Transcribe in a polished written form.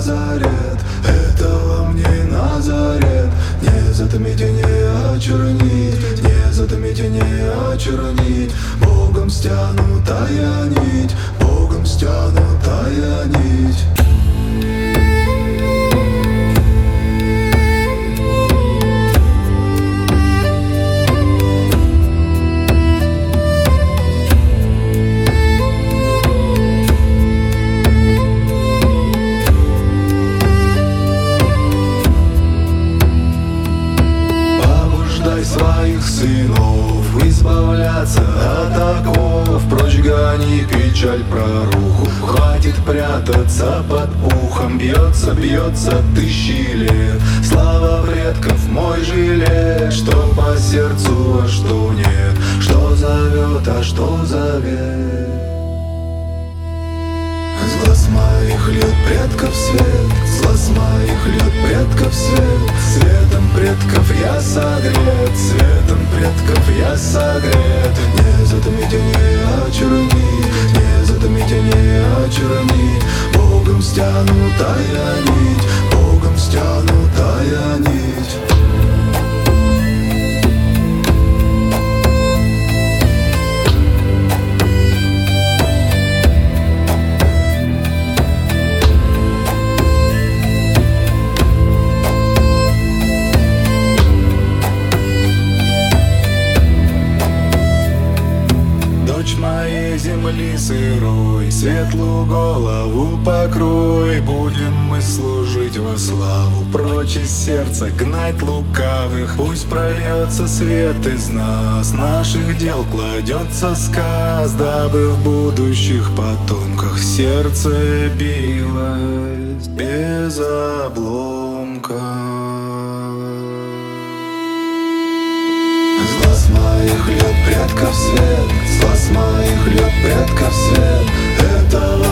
Назарет, этого мне Назарет. Не затмить и не очернить, не затмить и не очернить. Богом стянутая нить, Богом стянутая нить. Своих сынов избавляться от оков, прочь гони печаль проруху. Хватит прятаться под пухом, бьется, бьется тысячи лет. Слава предков мой жилет, что по сердцу, а что нет, что зовет, а что зовет. С глаз моих льет предков свет, с глаз моих льет предков свет. Светом предков я согрет, светом предков я согрет. Не затмить и не очернить, не затмить и не очернить. Богом стянутая нить, Богом стянутая нить. Ночь моей земли сырой, светлую голову покрой. Будем мы служить во славу, прочь из сердца гнать лукавых. Пусть прольется свет из нас, наших дел кладется сказ, дабы в будущих потомках сердце билось без обломка. С глаз моих льет предков свет, с глаз моих льет предков свет. Этого